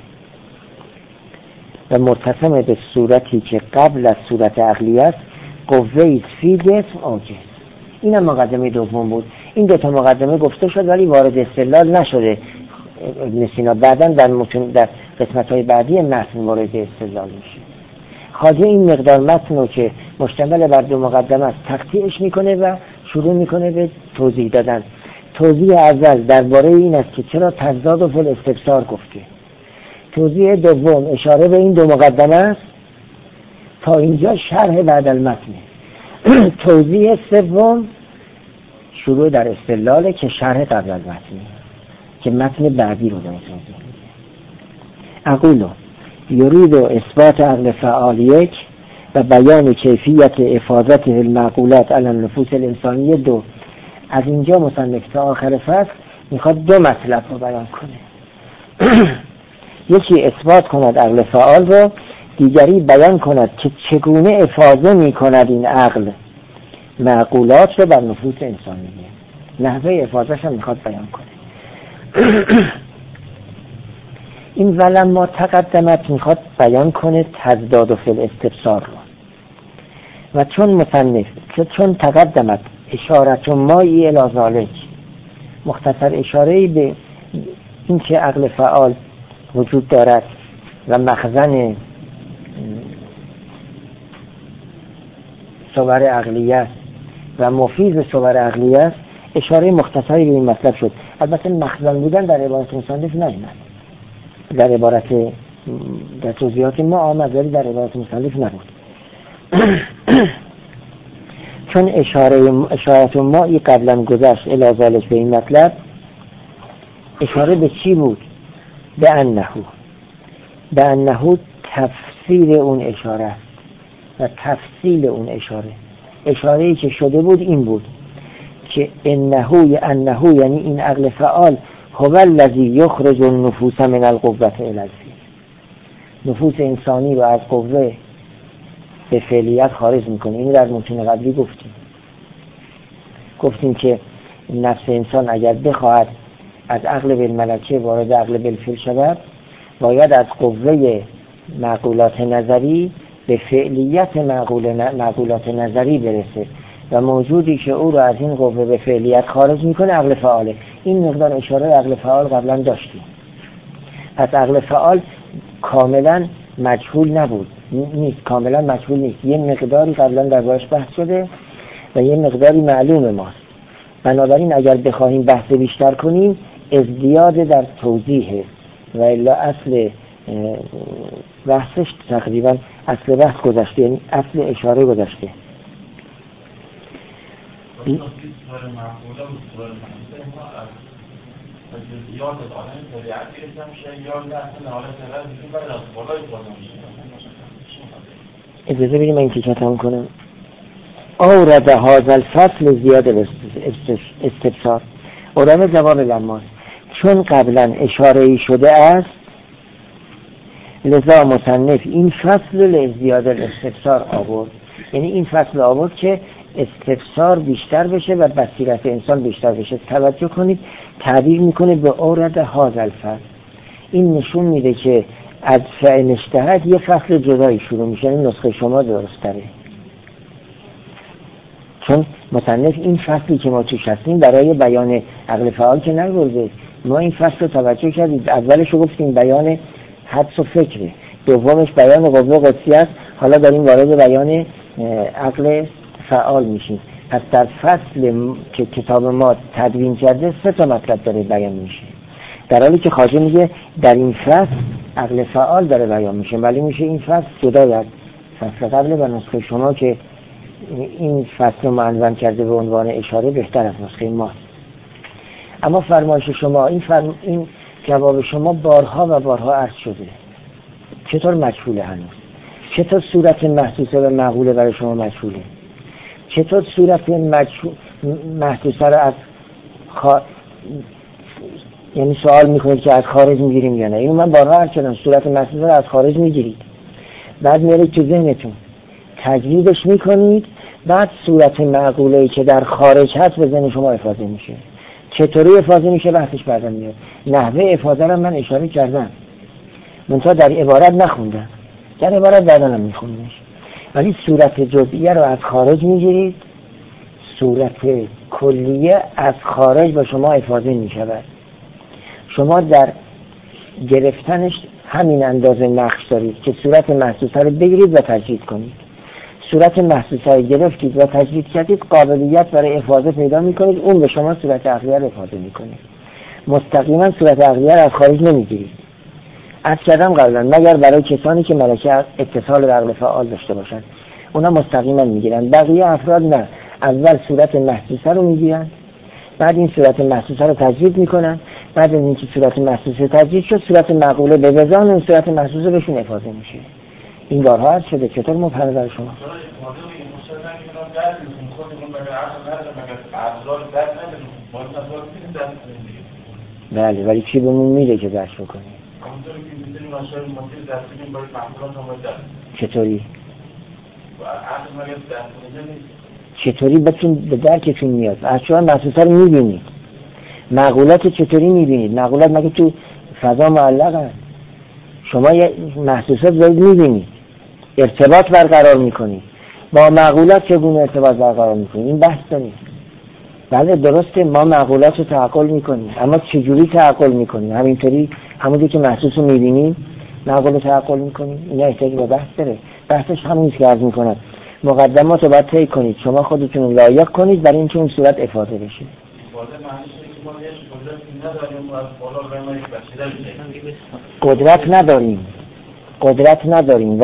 و مرتسم به صورتی که قبل از صورت عقلی است، قوه فی جسم او جسم. این هم مقدمه دوم بود. این دوتا مقدمه گفته شد ولی وارد استدلال نشده ابن سینا، بعداً در قسمت‌های بعدی متن وارد استدلال میشه. خواجه این مقدار متن رو که مشتمل بر دو مقدمه است تقطیعش میکنه و شروع میکنه به توضیح دادن. توضیح اول درباره این است که چرا تضاد و فل استفسار گفته. توضیح دوم اشاره به این دو مقدمه است. تا اینجا شرح بعد المتن. توضیح سوم شروع در استدلاله که شرح قبل المتن، که متن بعدی رو داره توضیح میده. اقولو یرید اثبات عقل فعال یک و بیان کیفیت افاضته المعقولات علی النفوس الانسانیه دو. از اینجا مصنف تا آخر فصل میخواد دو مطلب رو بیان کنه. یکی اثبات کند عقل فعال رو، دیگری بیان کند که چگونه افاضه میکند این عقل معقولات رو بر نفوس انسانیه. نحوه افاضه‌ش هم میخواد بیان کنه. این ولما تقدمت میخواد بیان کنه تضداد و فی الاستفسار رو. و چون مصنف چون تقدمت اشارت و مایی الی ذالک، مختصر اشاره‌ای به این که عقل فعال وجود دارد و مخزن صور عقلیه و مفید صور عقلیه، اشاره مختصری به این مطلب شد. البته مخزن بودن در عبارت مصنف نیامد، در عبارت در توضیحات ما آمد ولی در عبارت مصنف نبود. چون اشارت مایی قبلا گذشت الی ذالک به این مطلب، اشاره به چی بود؟ به انه تفسیر اون اشاره و تفصیل اون اشاره‌ای که شده بود این بود که انه یعنی این عقل فعال هو الذی یخرج النفوس من القوة الی الفعل، نفوس انسانی رو از قوه به فعلیت خارج میکنه. این در متون قبلی گفتیم که نفس انسان اگر بخواهد از عقل بالملکه وارد عقل بالفعل شود، باید از قوه معقولات نظری به فعلیت معقولات نظری برسه و موجودی که او رو از این قوه به فعلیت خارج میکنه عقل فعاله. این مقدار اشاره عقل فعال قبلا داشتیم. پس عقل فعال کاملا مجهول نبود، کاملا مجهول نیست. یه مقداری قبلا دربارش بحث شده و یه مقداری معلوم ماست. بنابراین اگر بخواهیم بحث بیشتر کنیم ازدیاد در توضیحه و الا اصل بحثش تقریبا اصل بحث گذشته، یعنی اصل اشاره گذشته. اجازه بدیم من که تمام کنم. اورد هذا الفصل زیاده استفسار. اورد جواب لماست، چون قبلا اشاره شده است لذا مصنف این فصل لزیاده الاستفسار آورد. یعنی این فصل آورد که استفسار بیشتر بشه و بصیرت انسان بیشتر بشه. توجه کنید تعبیر میکنه به اورد هذا الفصل. این نشون میده که از فعل اجتهاد یه فصل جدایی شروع میشه. این نسخه شما درست تره، چون مصنف این فصلی که ما توش هستیم برای بیان عقل فعال که نگرده. ما این فصل رو توجه کردید، اولش رو گفتیم بیان حدس و فکره، دومش بیان قوه قدسی است، حالا داریم وارد بیان عقل فعال میشیم. پس در فصل که کتاب ما تدوین کرده 3 مطلب داره بیان میشه، در حالی که خواجه میگه در این فصل عقل فعال داره بیان میشه، ولی میشه این فصل جدای از فصل قبل و نسخه شما که این فصل معنون کرده به عنوان اشاره بهتر از نسخه ماست. اما فرمایش شما این جواب شما بارها و بارها عرض شده. چطور مجهوله هنوز؟ چطور صورت محسوسه و معقوله برای شما مجهوله؟ چطور صورت محسوسه رو از یعنی سوال میکنید که از خارج میگیریم یا نه؟ اینو من بارها عرض کردم، صورت محسوسه رو از خارج میگیرید، بعد میارید تو ذهنتون تجویدش میکنید، بعد صورت معقوله‌ای که در خارج هست به ذهن شما افاضه میشه. چطوری افاضه میشه بحثش بعدا میاد. نحوه افاضه رو من اشاره کردم، منتها در عبارت نخوندم، در عبارت بعدا هم میخونمش. ولی صورت جزئیه رو از خارج میگیرید، صورت کلیه از خارج با شما افاضه میشود. شما در گرفتنش همین اندازه نقش دارید که صورت محسوسه رو بگیرید و تجدید کنید. صورت محسوسه رو گرفتید و تجدید کردید، قابلیت برای افاضه پیدا میکنید، اون به شما صورت عقلیه رو افاضه میکنه. مستقیما صورت عقلیه رو از خارج نمیگیرید. از کردم قبلا مگر برای کسانی که ملکه اتصال به عقل فعال داشته باشن، اونا مستقیما میگیرن. بقیه افراد نه، اول صورت محسوسه رو میگیرن، بعد این صورت محسوسه رو تجدید میکنن، بعد از اینکه صورت محسوسه تجدید شد صورت معقوله به وزان اون صورت محسوسه بهشون افاضه میشه. این بارها عرض شده. چطور مفهوم برای شما؟ بله، ولی چی بهمون میده که درس بکنیم؟ چطوری بتون به درکتون میاد؟ از شما محسوسه رو میبینید، معقولات چطوری میبینید؟ معقولات مگه تو فضا معلق هست؟ شما یه محسوسات دارید میبینید، ارتباط برقرار میکنید. با معقولات چگونه ارتباط برقرار میکنید؟ این بحث نیست. بله درسته ما معقولات رو تعقل میکنیم، اما چجوری تعقل میکنیم؟ همینطوری همونجوری که محسوس رو میبینیم معقول رو تعقل میکنیم؟ اینا احتیاج به بحث داره. بحثش همونیست که عرض میکنم، مقدمات رو باید طی کنید، شما خودتون رو لایق کنید برای اینکه اون صورت افاده بشه. قدرت نداریم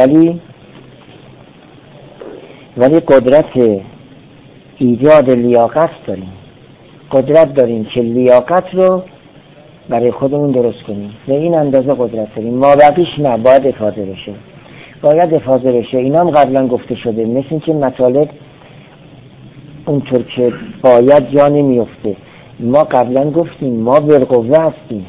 ولی قدرت ایجاد لیاقت داریم. قدرت داریم که لیاقت رو برای خودمون درست کنیم. به این اندازه قدرت داریم. ما بقیش نه، باید افاده بشه. اینا هم قبلا گفته شده. مثل این که مطالب اونطور که باید جا نمیفته. ما قبلا گفتیم ما بالقوه هستیم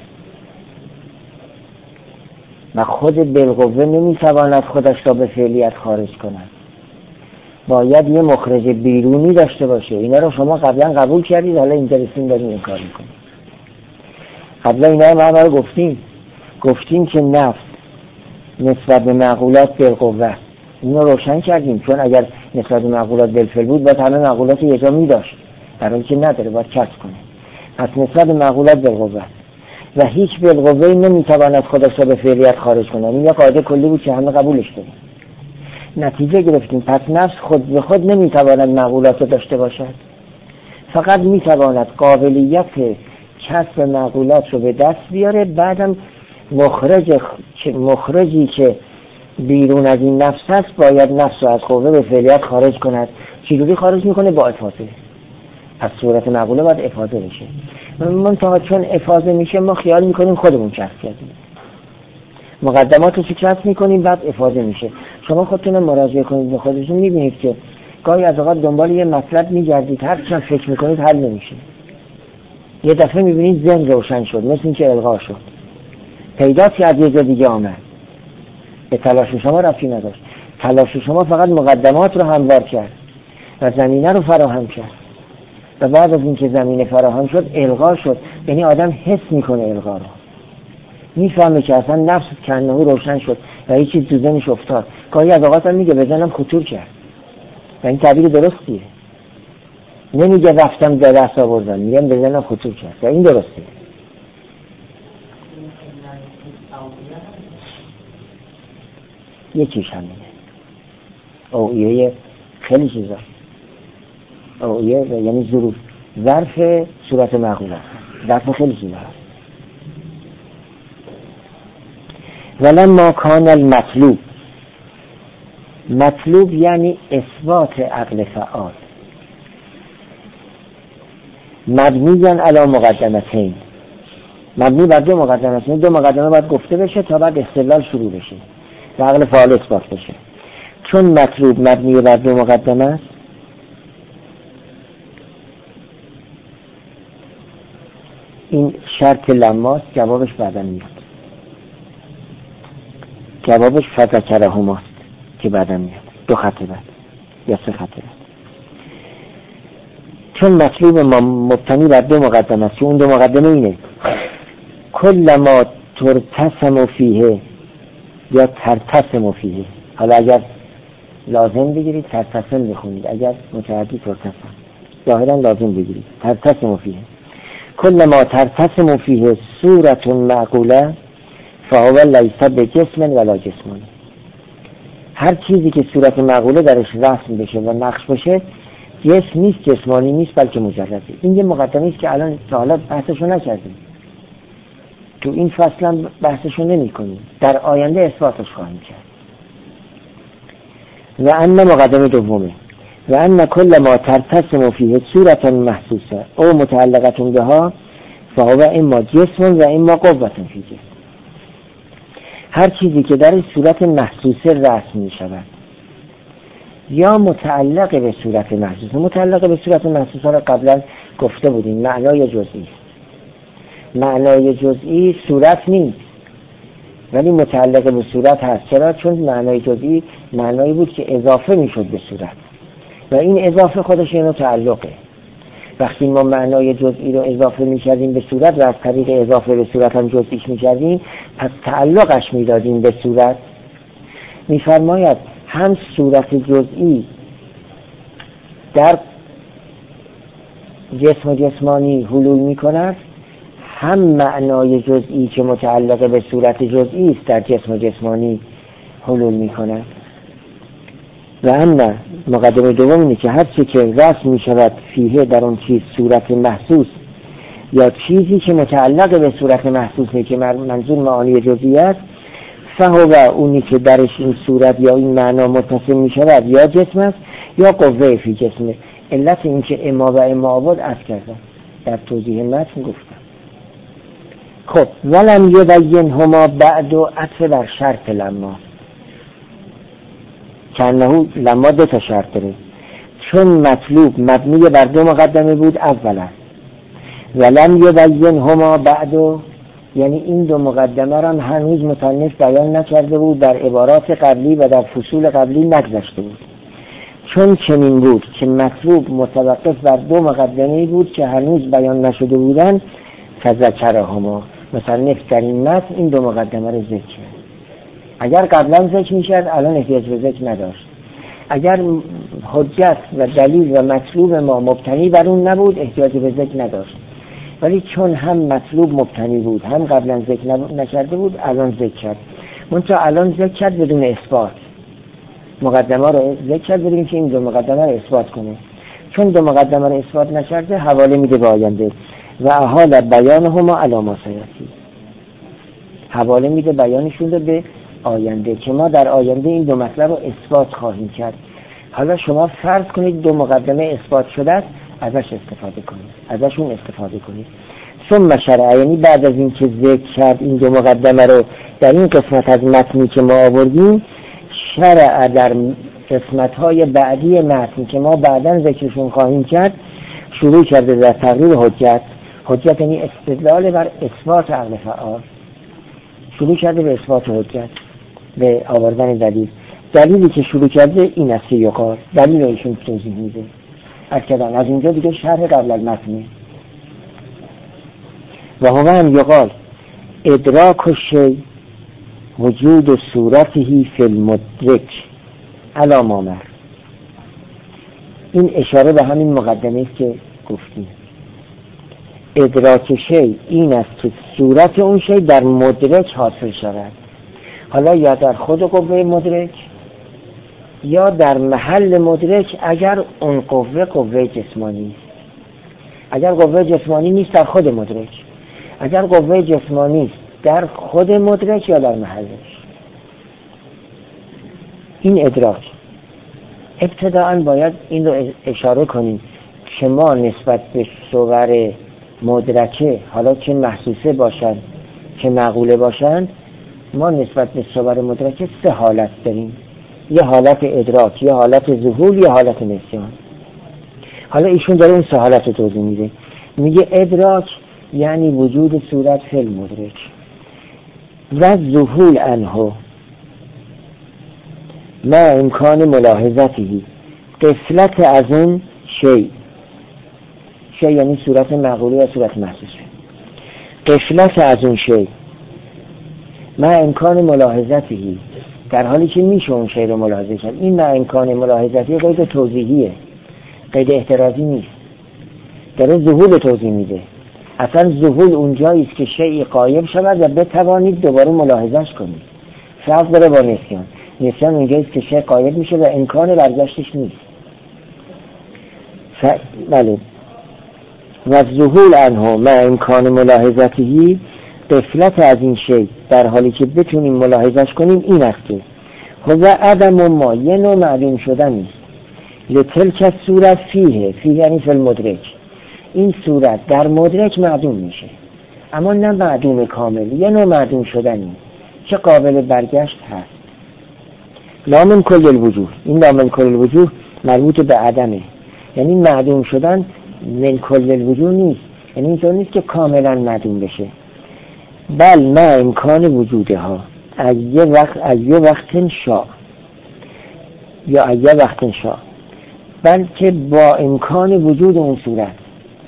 و خود بالقوه نمیتواند خودش را به فعلیت خارج کند. باید یه مخرج بیرونی داشته باشه. اینا رو شما قبلا قبول کردید، حالا اینجا رسیم داریم این کار میکنیم. قبلا اینا رو ما گفتیم که نفس نسبت به معقولات بالقوه، اینو روشن کردیم. چون اگر نسبت به معقولات بالفعل بود باید همه معقولات یه جا میداشت، برای اینکه نداره باید کسب کنه. پس نسبت به معقولات بالقوه و هیچ بالقوه‌ای نمیتواند خودش را به فعلیت خارج کنه. این یه قاعده کلی بود که همه قبولش داریم. نتیجه گرفتیم پس نفس خود به خود نمیتواند معقولات رو داشته باشد، فقط میتواند قابلیت کسب معقولات رو به دست بیاره. بعدم مخرجی که بیرون از این نفس هست باید نفس رو از قوه به فعلیت خارج کند. چجوری خارج میکنه؟ با افاضه. از صورت معقوله باید افاضه بشه. منتها چون افاضه میشه ما خیال میکنیم خودمون کسب کردیم، مقدمات رو کسب میکنیم بعد افاضه میشه. شما خودتون مراجعه کنید به خودتون میبینید که گاهی از اوقات دنبال یه مطلب میگردید، هر چند فکر میکنید حل نمیشه. یه دفعه میبینید ذهن روشن شد، مثل این که الغا شد، پیداست که از یه جا دیگه آمد. به تلاش شما رفتی نداشت، تلاش شما فقط مقدمات رو هموار کرد و زمینه رو فراهم کرد و بعد از اینکه زمینه فراهم شد الغا شد. یعنی آدم حس میکنه الغا رو، میفهمه که اصلا نفس کنه روشن شد و هیچ چیز تو ذهنش افتاد. گاهی از اوقات هم میگه بزنم خطور کرد و این تعبیر درستیه. نمیگه رفتم به دست آوردم، میگم بزنم خطور کرد و این درسته. یکیش همینه. اوعیه خیلی چیزا. اوعیه یعنی ظروف، ظرف صورت معقوله، ظرف خیلی چیزا هست. ولما کان المطلوب، مطلوب یعنی اثبات عقل فعال، مبنی علی مقدمتین، مبنی بر دو مقدمتین. دو مقدمه باید گفته بشه تا بعد استدلال شروع بشه و عقل فعال اثبات بشه. چون مطلوب مبنی بر دو مقدمه است، این شرط لماست، جوابش بعدا میاد. جوابش فذکرهماست که بعدا میاد، دو خط بعد یا سه خط بعد. چون مطلوب ما مبتنی بر دو مقدمه است، اون دو مقدمه اینه: کل ما ترتسم فیه یا ترتسم فیه. حالا اگر لازم بگیرید ترتسم بخونید، اگر متعدی ترتسم، ظاهرا لازم بگیرید ترتسم فیه. کل ما ترتسم فیه صورت معقوله فهو لیس بجسم ولا جسمانی. هر چیزی که صورت معقوله درش رسم بشه و نقش بشه جسم نیست، جسمانی نیست، بلکه مجرده. این یه مقدمه است که الان تا حالا بحثشو نکردیم، تو این فصل هم بحثشو نمی کنیم، در آینده اثباتش خواهیم کرد. و ان مقدمه دومه و ان کل ما ترتسم فیه صورت محسوسه او متعلقه بها فهو اما جسم و اما قوة فی جسم. هر چیزی که در صورت محسوسه رسم می شود یا متعلق به صورت محسوسه. متعلق به صورت محسوسه را قبلا گفته بودیم، معنای جزئی. معنای جزئی صورت نیست ولی متعلق به صورت هست. چرا؟ چون معنای جزئی معنایی بود که اضافه می شد به صورت و این اضافه خودش اینو تعلقه وقتی ما معنای جزئی رو اضافه می‌کردیم به صورت و از طریق اضافه به صورت هم جزئیش می‌کردیم، پس تعلقش می‌دادیم به صورت. می‌فرماید هم صورت جزئی در جسم و جسمانی حلول می‌کند، هم معنای جزئی که متعلق به صورت جزئی است در جسم و جسمانی حلول می‌کند. و اما مقدمه دوم اینه که هر چی که رسم می شود فیه در اون چیز صورت محسوس یا چیزی که متعلق به صورت محسوسه که منظور معانی جزئی است، فهو اونی که درش این صورت یا این معنا متصل می شود یا جسم است یا قوه فی جسمه. علت این که اما و اما آباد از کردم در توضیح متن گفتم. خب ولم یبین هما بعد و عطف بر شرط لما، کنهو لما دو تا شرط داره، چون مطلوب مبنی بر دو مقدمه بود اولا، ولم یبین هما بعد، یعنی این دو مقدمه را هنوز مصنف بیان نکرده بود، در عبارات قبلی و در فصول قبلی نگذشته بود. چون چنین بود که مطلوب متوقف بر دو مقدمه بود که هنوز بیان نشده بودند، فذکرهما، مصنف در این متن این دو مقدمه را ذکر کرد. اگر قبلا ذکر میشد الان احتیاج به ذکر نداشت. اگر حجت و دلیل و مطلوب ما مبتنی بر اون نبود احتیاج به ذکر نداشت، ولی چون هم مطلوب مبتنی بود هم قبلا ذکر نکرده بود الان ذکر کرد. منتها الان ذکر کرد بدون اثبات، مقدمه رو ذکر کرد بدون که این دو مقدمه رو اثبات کنه. چون دو مقدمه رو اثبات نکرده حواله میده به آینده و احال بیانهما علی ما سیاتی، حواله میده بیانشون رو به آینده که ما در آینده این دو مطلب رو اثبات خواهیم کرد. حالا شما فرض کنید دو مقدمه اثبات شده است، ازش استفاده کنید، ازشون استفاده کنید. ثم شرع، یعنی بعد از این که ذکر کرد این دو مقدمه رو در این قسمت از متنی که ما آوردیم، شرع در قسمت‌های بعدی متن که ما بعداً ذکرشون خواهیم کرد شروع کرده در تقریر حجت. حجت یعنی استدلال بر اثبات عقل فعال، شروع کرده به اثبات حجت، به آوردن دلیل. دلیلی که شروع کرده این است که یقال، دلیل ایشون توضیح میده. از اینجا دیگه شرح قبل المتن. و هو هم یقال ادراک الشیء وجود صورته فی المدرک علی ما مر. این اشاره به همین مقدمه است که گفتیم. ادراک شیء این است که صورت اون شیء در مدرک حاصل شود، حالا یا در خود قوه مدرک یا در محل مدرک اگر اون قوه جسمانی است. اگر قوه جسمانی نیست در خود مدرک، اگر قوه جسمانی است در خود مدرک یا در محلش. این ادراک ابتداءً باید این رو اشاره کنیم که ما نسبت به صور مدرکه، حالا که محسوسه باشند که معقوله باشند، ما نسبت به صور مدرکه سه حالت داریم. یه حالت ادراک، یه حالت ظهور، یه حالت نسیان. حالا ایشون داره این سه حالت رو توضیح میده. میگه ادراک یعنی وجود صورت فی المدرک و ظهور عنه ما امکان ملاحظتی، قفلت از اون شیء یعنی صورت معقوله یا صورت محسوسه، قفلت از اون شیء ما امکان ملاحظتی، در حالی که میشه اون شیء رو ملاحظه کرد. این ما امکان ملاحظتی قید توضیحیه، قید احترازی نیست، داره ظهور توضیح میده. اصلا ظهور اونجایی است که شیء غایب شود و بتوانید دوباره ملاحظهش کنید. فرق داره با نسیان. نسیان اونجایی است که شیء غایب میشه و امکان برگشتش نیست. بله. و ظهور عنه ما امکان ملاحظتی، قفلت از این شیء در حالی که بتونیم ملاحظش کنیم این است که هو عدم ما، یه نوع معلوم شدن است، لتلک صورت فیه یعنی فی المدرک، این صورت در مدرک معدوم میشه، اما نه معدوم کامل، یه نوع معدوم شدنی که قابل برگشت هست. لا من کل الوجوه، این لا من کل الوجوه مربوط به عدمه، یعنی معدوم شدن من کل الوجوه نیست، یعنی اینطور نیست که کاملا معدوم بشه، بل ما امکان وجودها از یه وقت شاء یا از یه وقت شاء، بلکه با امکان وجود اون صورت،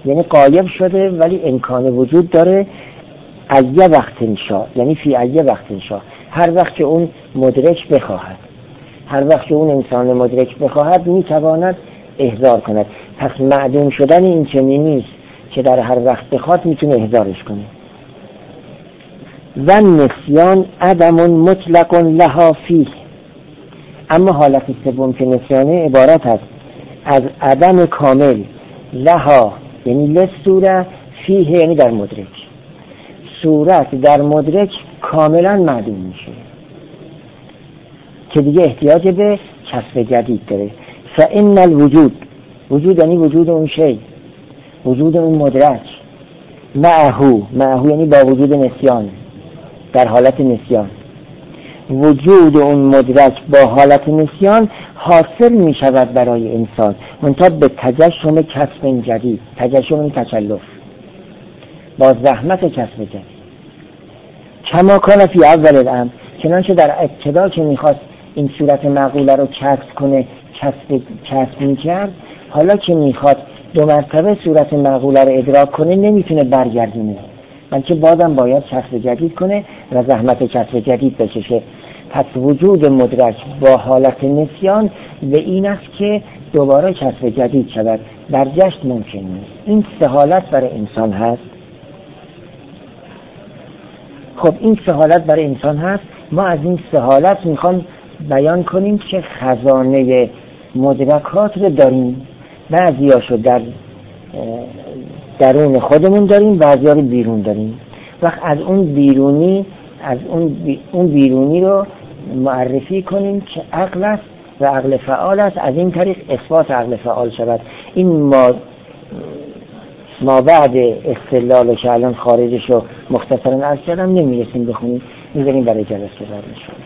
یعنی غایب شده ولی امکان وجود داره. ایه وقت انشاء، یعنی فی ایه وقت انشاء، هر وقت که اون مدرک بخواهد، هر وقت که اون انسان مدرک بخواهد میتواند احضار کند. پس معدوم شدن این چنین نیست که در هر وقت بخواد میتونه احضارش کنه. و نسیان عدم مطلق لها فیه، اما حالت سوم که نسیانه عبارت است از عدم کامل، لها یعنی لصورت، فیه یعنی در مدرک. صورت در مدرک کاملا معدوم میشه که دیگه احتیاج به کسب جدید داره. فإن الوجود، وجود یعنی وجود اون شی، وجود اون مدرک، معهو یعنی با وجود نسیان، در حالت نسیان، وجود اون مدرک با حالت نسیان حاصل می شود برای انسان منتها به تجشم کسب جدید. تجشم این تکلف با زحمت کسب جدید. کما کان فی اول الامر، چنانچه در ابتدا که میخواست این صورت معقوله رو کسب کنه کسب میکرد، حالا که میخواد 2 مرتبه صورت معقوله رو ادراک کنه نمیتونه برگردونه، بلکه بازم باید کسب جدید کنه و زحمت کسب جدید بکشه. پس وجود مدرک با حالت نسیان به این است که دوباره کسب جدید شود، برگشت ممکن نیست. این 3 حالت برای انسان هست. خب این 3 حالت برای انسان هست. ما از این 3 حالت میخوام بیان کنیم که خزانه مدرکات رو داریم. بعضیاشو در درون خودمون داریم، بعضیا رو بیرون داریم. وقت از اون بیرونی رو معرفی کنیم که عقل است و عقل فعال است، از این طریق اثبات عقل فعال شود. این ما بعد استدلال که الان خارجش رو مختصرا عرض کردم نمیرسیم بخونیم، میذاریم برای جلسه بعد.